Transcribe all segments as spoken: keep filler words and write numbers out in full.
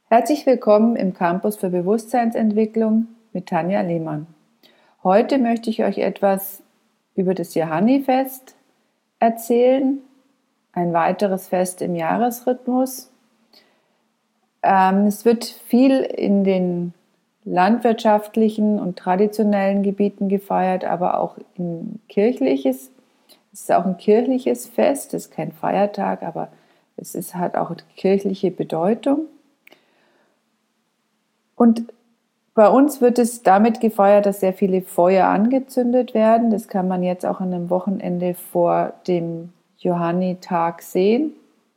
Herzlich willkommen im Campus für Bewusstseinsentwicklung mit Tanja Lehmann. Heute möchte ich euch etwas über das Johannifest erzählen, ein weiteres Fest im Jahresrhythmus. Ähm, es wird viel in den landwirtschaftlichen und traditionellen Gebieten gefeiert, aber auch in kirchliches. Es ist auch ein kirchliches Fest, es ist kein Feiertag, aber es ist, hat auch kirchliche Bedeutung. Und bei uns wird es damit gefeiert, dass sehr viele Feuer angezündet werden. Das kann man jetzt auch an einem Wochenende vor dem Johannitag sehen.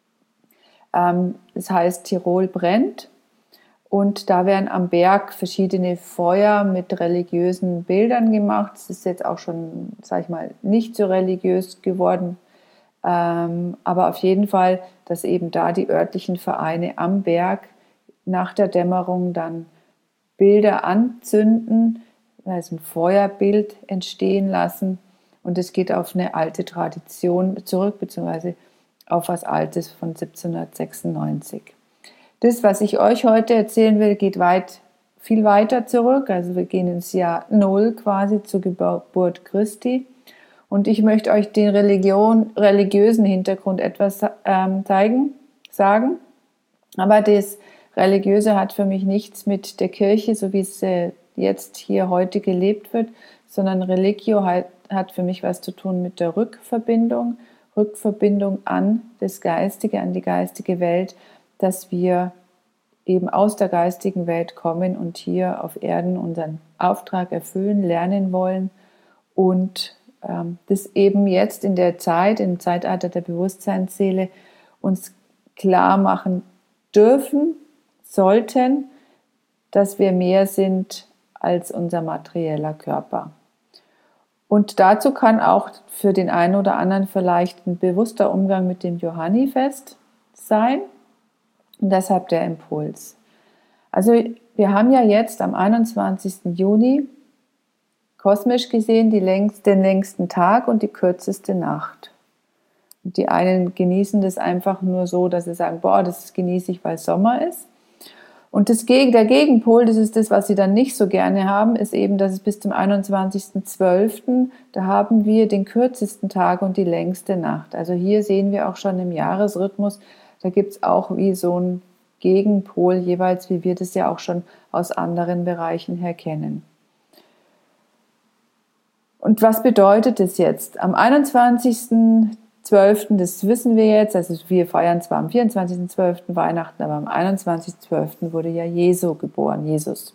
Das heißt, Tirol brennt. Und da werden am Berg verschiedene Feuer mit religiösen Bildern gemacht. Es ist jetzt auch schon, sag ich mal, nicht so religiös geworden. Aber auf jeden Fall, dass eben da die örtlichen Vereine am Berg nach der Dämmerung dann Bilder anzünden, also ein Feuerbild entstehen lassen. Und es geht auf eine alte Tradition zurück, beziehungsweise auf was Altes von siebzehnhundertsechsundneunzig. Das, was ich euch heute erzählen will, geht weit, viel weiter zurück. Also wir gehen ins Jahr Null quasi zur Geburt Christi. Und ich möchte euch den Religion, religiösen Hintergrund etwas ähm, zeigen, sagen. Aber das Religiöse hat für mich nichts mit der Kirche, so wie es äh, jetzt hier heute gelebt wird, sondern Religio hat, hat für mich was zu tun mit der Rückverbindung, Rückverbindung an das Geistige, an die geistige Welt, dass wir eben aus der geistigen Welt kommen und hier auf Erden unseren Auftrag erfüllen, lernen wollen und ähm, das eben jetzt in der Zeit, im Zeitalter der Bewusstseinsseele uns klar machen dürfen, sollten, dass wir mehr sind als unser materieller Körper. Und dazu kann auch für den einen oder anderen vielleicht ein bewusster Umgang mit dem Johannifest sein. Und deshalb der Impuls. Also wir haben ja jetzt am einundzwanzigsten Juni kosmisch gesehen die längst, den längsten Tag und die kürzeste Nacht. Und die einen genießen das einfach nur so, dass sie sagen, boah, das genieße ich, weil Sommer ist. Und das, der Gegenpol, das ist das, was sie dann nicht so gerne haben, ist eben, dass es bis zum einundzwanzigsten zwölften da haben wir den kürzesten Tag und die längste Nacht. Also hier sehen wir auch schon im Jahresrhythmus, da gibt es auch wie so einen Gegenpol jeweils, wie wir das ja auch schon aus anderen Bereichen her kennen. Und was bedeutet das jetzt? Am einundzwanzigsten zwölften, das wissen wir jetzt, also wir feiern zwar am vierundzwanzigsten zwölften Weihnachten, aber am einundzwanzigsten zwölften wurde ja Jesu geboren, Jesus.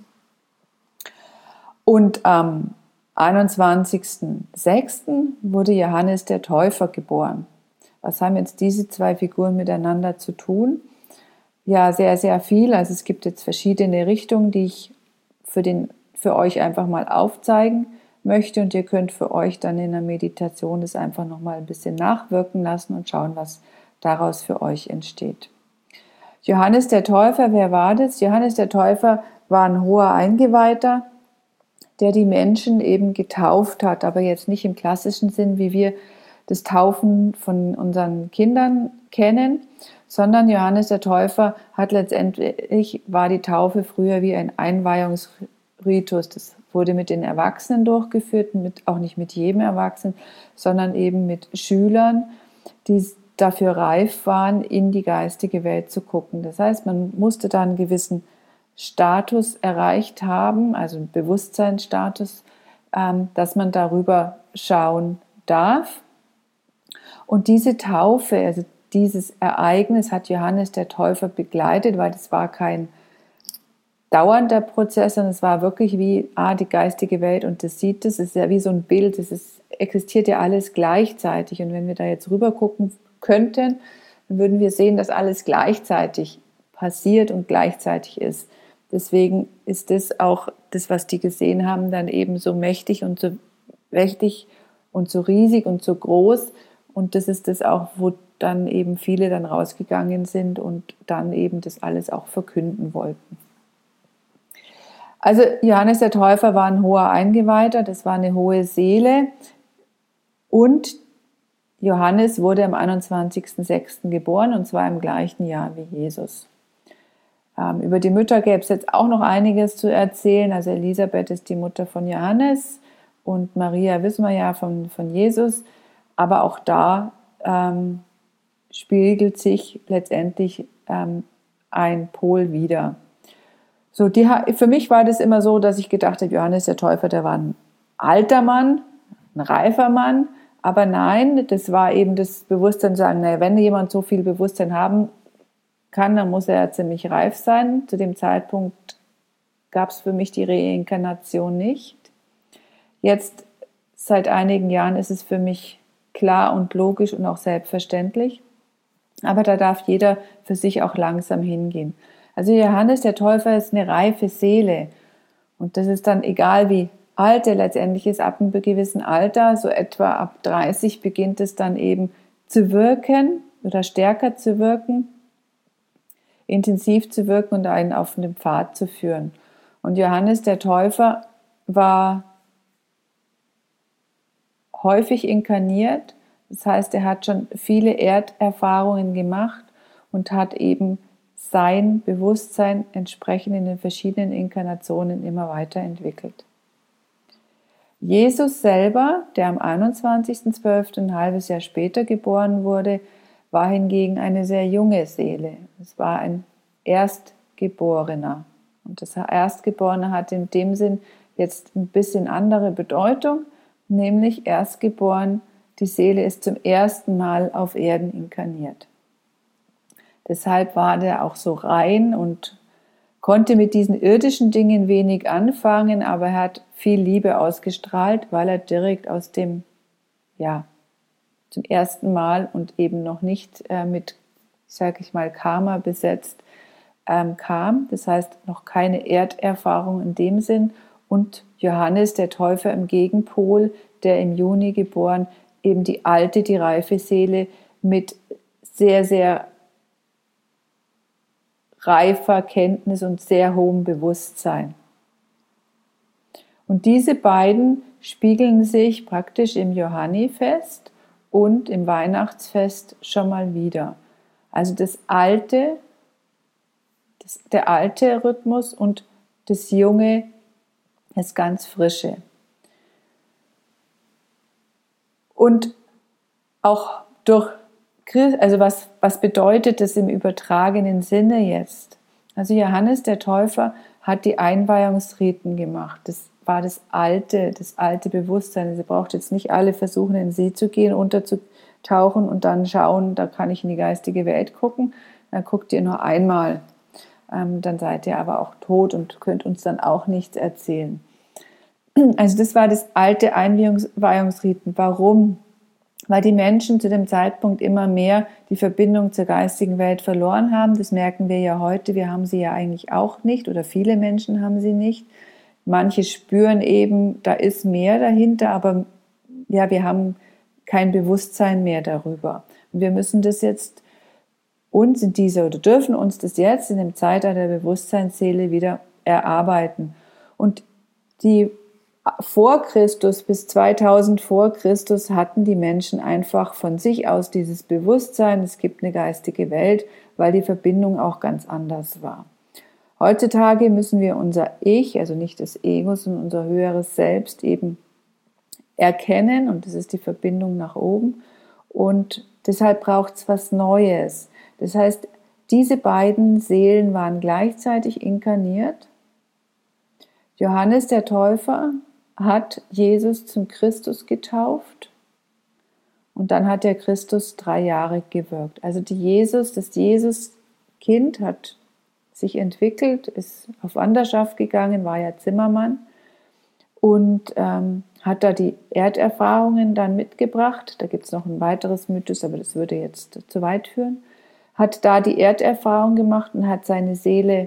Und am einundzwanzigsten sechsten wurde Johannes der Täufer geboren. Was haben jetzt diese zwei Figuren miteinander zu tun? Ja, sehr, sehr viel. Also es gibt jetzt verschiedene Richtungen, die ich für, den, für euch einfach mal aufzeigen möchte und ihr könnt für euch dann in der Meditation das einfach nochmal ein bisschen nachwirken lassen und schauen, was daraus für euch entsteht. Johannes der Täufer, wer war das? Johannes der Täufer war ein hoher Eingeweihter, der die Menschen eben getauft hat, aber jetzt nicht im klassischen Sinn, wie wir das Taufen von unseren Kindern kennen, sondern Johannes der Täufer hat letztendlich, war die Taufe früher wie ein Einweihungsritus. Das wurde mit den Erwachsenen durchgeführt, mit, auch nicht mit jedem Erwachsenen, sondern eben mit Schülern, die dafür reif waren, in die geistige Welt zu gucken. Das heißt, man musste da einen gewissen Status erreicht haben, also einen Bewusstseinsstatus, ähm, dass man darüber schauen darf. Und diese Taufe, also dieses Ereignis hat Johannes der Täufer begleitet, weil das war kein dauernder Prozess, sondern es war wirklich wie ah, die geistige Welt und das sieht es, ist ja wie so ein Bild, es ist, existiert ja alles gleichzeitig und wenn wir da jetzt rüber gucken könnten, dann würden wir sehen, dass alles gleichzeitig passiert und gleichzeitig ist. Deswegen ist das auch das, was die gesehen haben, dann eben so mächtig und so mächtig und so riesig und so groß und das ist das auch, wo dann eben viele dann rausgegangen sind und dann eben das alles auch verkünden wollten. Also Johannes der Täufer war ein hoher Eingeweihter, das war eine hohe Seele und Johannes wurde am einundzwanzigsten sechsten geboren und zwar im gleichen Jahr wie Jesus. Ähm, über die Mütter gäbe es jetzt auch noch einiges zu erzählen. Also Elisabeth ist die Mutter von Johannes und Maria wissen wir ja von, von Jesus. Aber auch da ähm, spiegelt sich letztendlich ähm, ein Pol wider. So, die, für mich war das immer so, dass ich gedacht habe, Johannes der Täufer, der war ein alter Mann, ein reifer Mann. Aber nein, das war eben das Bewusstsein zu sagen, naja, wenn jemand so viel Bewusstsein haben kann, dann muss er ja ziemlich reif sein. Zu dem Zeitpunkt gab es für mich die Reinkarnation nicht. Jetzt, seit einigen Jahren, ist es für mich klar und logisch und auch selbstverständlich. Aber da darf jeder für sich auch langsam hingehen. Also Johannes der Täufer ist eine reife Seele. Und das ist dann egal, wie alt er letztendlich ist, ab einem gewissen Alter, so etwa ab dreißig, beginnt es dann eben zu wirken oder stärker zu wirken, intensiv zu wirken und einen auf den Pfad zu führen. Und Johannes der Täufer war häufig inkarniert, das heißt, er hat schon viele Erderfahrungen gemacht und hat eben sein Bewusstsein entsprechend in den verschiedenen Inkarnationen immer weiterentwickelt. Jesus selber, der am einundzwanzigsten zwölften ein halbes Jahr später geboren wurde, war hingegen eine sehr junge Seele. Es war ein Erstgeborener. Und das Erstgeborene hat in dem Sinn jetzt ein bisschen andere Bedeutung, nämlich erstgeboren, die Seele ist zum ersten Mal auf Erden inkarniert. Deshalb war der auch so rein und konnte mit diesen irdischen Dingen wenig anfangen, aber er hat viel Liebe ausgestrahlt, weil er direkt aus dem, ja, zum ersten Mal und eben noch nicht äh, mit, sage ich mal, Karma besetzt ähm, kam. Das heißt, noch keine Erderfahrung in dem Sinn. Und Johannes, der Täufer im Gegenpol, der im Juni geboren, eben die alte, die reife Seele mit sehr, sehr reifer Kenntnis und sehr hohem Bewusstsein. Und diese beiden spiegeln sich praktisch im Johannifest und im Weihnachtsfest schon mal wieder. Also das alte, das, der alte Rhythmus und das junge, das ganz frische. Und auch durch, also was, was bedeutet das im übertragenen Sinne jetzt? Also Johannes der Täufer hat die Einweihungsriten gemacht. Das war das alte, das alte Bewusstsein. Also ihr braucht jetzt nicht alle versuchen, in See zu gehen, unterzutauchen und dann schauen, da kann ich in die geistige Welt gucken. Dann guckt ihr nur einmal. Ähm, dann seid ihr aber auch tot und könnt uns dann auch nichts erzählen. Also das war das alte Einweihungsriten. Warum? Weil die Menschen zu dem Zeitpunkt immer mehr die Verbindung zur geistigen Welt verloren haben. Das merken wir ja heute. Wir haben sie ja eigentlich auch nicht oder viele Menschen haben sie nicht. Manche spüren eben, da ist mehr dahinter, aber ja, wir haben kein Bewusstsein mehr darüber. Und wir müssen das jetzt uns in dieser oder dürfen uns das jetzt in dem Zeitalter der Bewusstseinsseele wieder erarbeiten. Und die vor Christus bis zweitausend vor Christus hatten die Menschen einfach von sich aus dieses Bewusstsein, es gibt eine geistige Welt, weil die Verbindung auch ganz anders war. Heutzutage müssen wir unser Ich, also nicht das Ego, sondern unser höheres Selbst eben erkennen und das ist die Verbindung nach oben und deshalb braucht es was Neues. Das heißt, diese beiden Seelen waren gleichzeitig inkarniert. Johannes der Täufer hat Jesus zum Christus getauft und dann hat der Christus drei Jahre gewirkt. Also die Jesus, das Jesus-Kind hat sich entwickelt, ist auf Wanderschaft gegangen, war ja Zimmermann und ähm, hat da die Erderfahrungen dann mitgebracht. Da gibt es noch ein weiteres Mythos, aber das würde jetzt zu weit führen. Hat da die Erderfahrung gemacht und hat seine Seele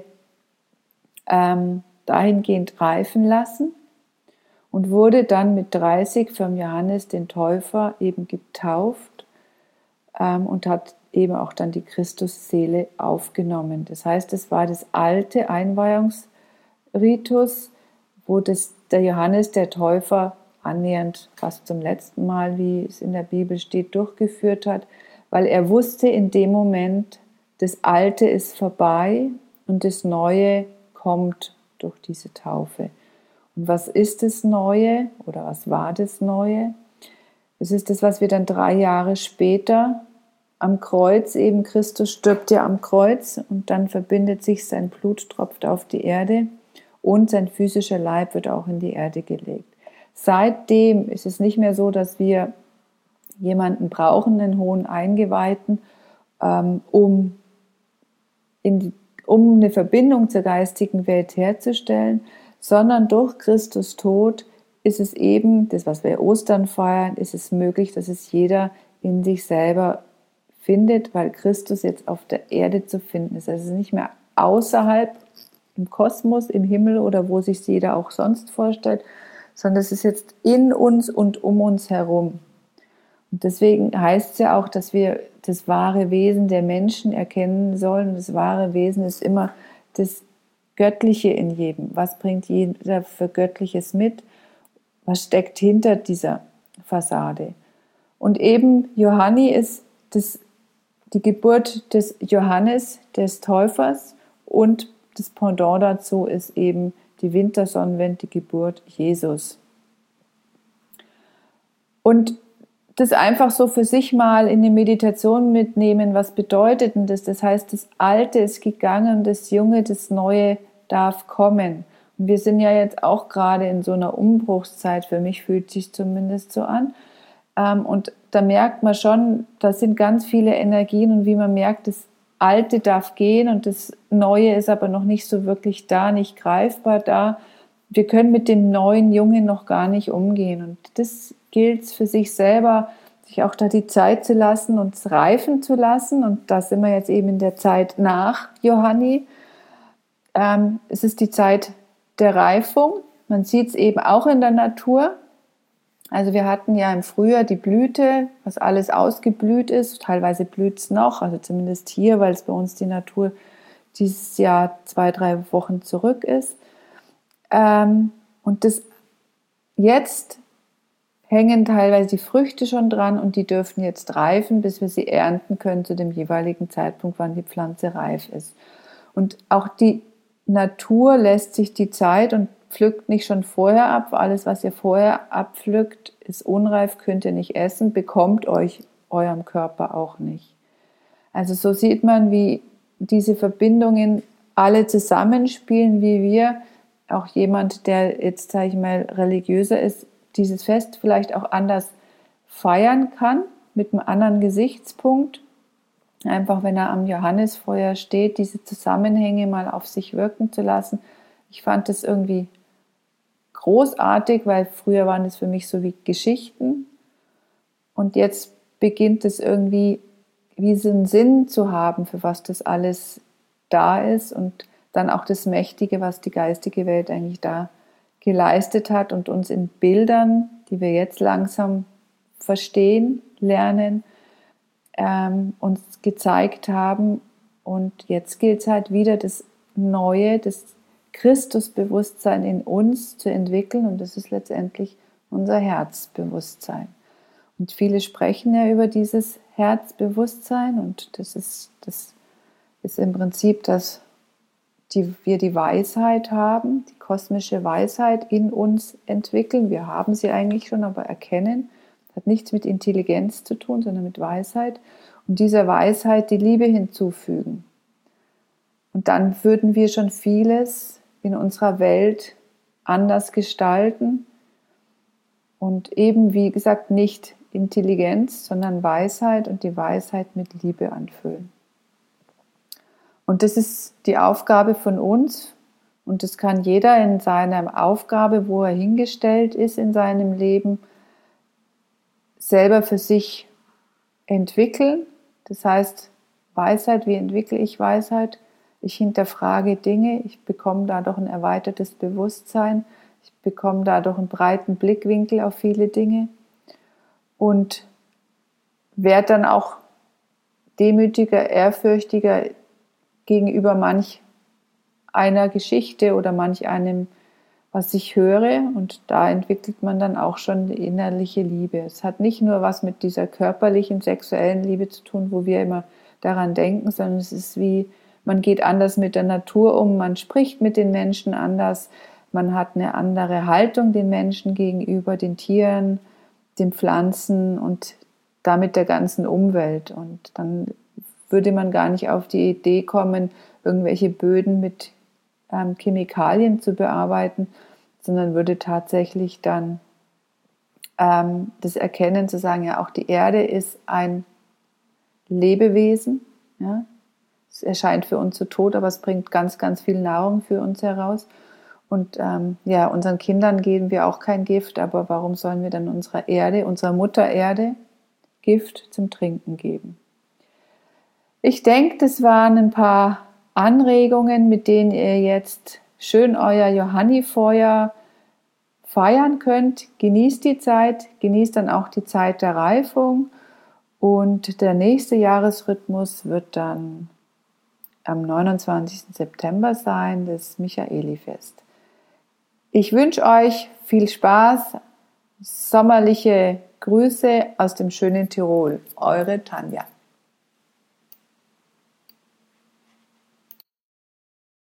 ähm, dahingehend reifen lassen und wurde dann mit dreißig vom Johannes den Täufer eben getauft ähm, und hat eben auch dann die Christusseele aufgenommen. Das heißt, es war das alte Einweihungsritus, wo das, der Johannes der Täufer annähernd fast zum letzten Mal, wie es in der Bibel steht, durchgeführt hat, weil er wusste in dem Moment, das Alte ist vorbei und das Neue kommt durch diese Taufe. Und was ist das Neue oder was war das Neue? Es ist das, was wir dann drei Jahre später am Kreuz, eben Christus stirbt ja am Kreuz und dann verbindet sich, sein Blut tropft auf die Erde und sein physischer Leib wird auch in die Erde gelegt. Seitdem ist es nicht mehr so, dass wir jemanden brauchen, einen hohen Eingeweihten, ähm, um, in die, um eine Verbindung zur geistigen Welt herzustellen, sondern durch Christus Tod ist es eben, das was wir Ostern feiern, ist es möglich, dass es jeder in sich selber findet, weil Christus jetzt auf der Erde zu finden ist. Also nicht mehr außerhalb im Kosmos, im Himmel oder wo sich jeder auch sonst vorstellt, sondern es ist jetzt in uns und um uns herum. Und deswegen heißt es ja auch, dass wir das wahre Wesen der Menschen erkennen sollen. Das wahre Wesen ist immer das Göttliche in jedem. Was bringt jeder für Göttliches mit? Was steckt hinter dieser Fassade? Und eben Johanni ist das, die Geburt des Johannes, des Täufers, und das Pendant dazu ist eben die Wintersonnenwende, die Geburt Jesus. Und das einfach so für sich mal in die Meditation mitnehmen, was bedeutet denn das? Das heißt, das Alte ist gegangen, das Junge, das Neue darf kommen. Und wir sind ja jetzt auch gerade in so einer Umbruchszeit, für mich fühlt sich zumindest so an. Und da merkt man schon, da sind ganz viele Energien und wie man merkt, das Alte darf gehen und das Neue ist aber noch nicht so wirklich da, nicht greifbar da. Wir können mit dem neuen Jungen noch gar nicht umgehen und das gilt es für sich selber, sich auch da die Zeit zu lassen und es reifen zu lassen, und da sind wir jetzt eben in der Zeit nach Johanni. Ähm, es ist die Zeit der Reifung. Man sieht es eben auch in der Natur. Also wir hatten ja im Frühjahr die Blüte, was alles ausgeblüht ist. Teilweise blüht es noch, also zumindest hier, weil es bei uns die Natur dieses Jahr zwei, drei Wochen zurück ist. Ähm, und das jetzt hängen teilweise die Früchte schon dran und die dürfen jetzt reifen, bis wir sie ernten können zu dem jeweiligen Zeitpunkt, wann die Pflanze reif ist. Und auch die Natur lässt sich die Zeit und pflückt nicht schon vorher ab. Alles, was ihr vorher abpflückt, ist unreif, könnt ihr nicht essen, bekommt euch eurem Körper auch nicht. Also so sieht man, wie diese Verbindungen alle zusammenspielen, wie wir, auch jemand, der jetzt, sage ich mal, religiöser ist, dieses Fest vielleicht auch anders feiern kann, mit einem anderen Gesichtspunkt. Einfach, wenn er am Johannisfeuer steht, diese Zusammenhänge mal auf sich wirken zu lassen. Ich fand das irgendwie großartig, weil früher waren das für mich so wie Geschichten. Und jetzt beginnt es irgendwie wie so einen Sinn zu haben, für was das alles da ist und dann auch das Mächtige, was die geistige Welt eigentlich da geleistet hat und uns in Bildern, die wir jetzt langsam verstehen, lernen, ähm, uns gezeigt haben. Und jetzt gilt es halt wieder, das Neue, das Christusbewusstsein in uns zu entwickeln, und das ist letztendlich unser Herzbewusstsein. Und viele sprechen ja über dieses Herzbewusstsein, und das ist, das ist im Prinzip, dass die, wir die Weisheit haben, die kosmische Weisheit in uns entwickeln. Wir haben sie eigentlich schon, aber erkennen. Das hat nichts mit Intelligenz zu tun, sondern mit Weisheit. Und dieser Weisheit die Liebe hinzufügen. Und dann würden wir schon vieles in unserer Welt anders gestalten und eben, wie gesagt, nicht Intelligenz, sondern Weisheit und die Weisheit mit Liebe anfüllen. Und das ist die Aufgabe von uns, und das kann jeder in seiner Aufgabe, wo er hingestellt ist in seinem Leben, selber für sich entwickeln. Das heißt, Weisheit, wie entwickle ich Weisheit? Ich hinterfrage Dinge, ich bekomme dadurch ein erweitertes Bewusstsein, ich bekomme dadurch einen breiten Blickwinkel auf viele Dinge und werde dann auch demütiger, ehrfürchtiger gegenüber manch einer Geschichte oder manch einem, was ich höre, und da entwickelt man dann auch schon die innerliche Liebe. Es hat nicht nur was mit dieser körperlichen, sexuellen Liebe zu tun, wo wir immer daran denken, sondern es ist wie Man geht anders mit der Natur um, man spricht mit den Menschen anders, man hat eine andere Haltung den Menschen gegenüber, den Tieren, den Pflanzen und damit der ganzen Umwelt. Und dann würde man gar nicht auf die Idee kommen, irgendwelche Böden mit ähm, Chemikalien zu bearbeiten, sondern würde tatsächlich dann ähm, das erkennen, zu sagen, ja, auch die Erde ist ein Lebewesen, ja. Es erscheint für uns so tot, aber es bringt ganz, ganz viel Nahrung für uns heraus. Und ähm, ja, unseren Kindern geben wir auch kein Gift, aber warum sollen wir dann unserer Erde, unserer Mutter Erde, Gift zum Trinken geben? Ich denke, das waren ein paar Anregungen, mit denen ihr jetzt schön euer Johannifeuer feiern könnt. Genießt die Zeit, genießt dann auch die Zeit der Reifung. Und der nächste Jahresrhythmus wird dann am neunundzwanzigsten September sein, das Michaelifest. Ich wünsche euch viel Spaß, sommerliche Grüße aus dem schönen Tirol. Eure Tanja.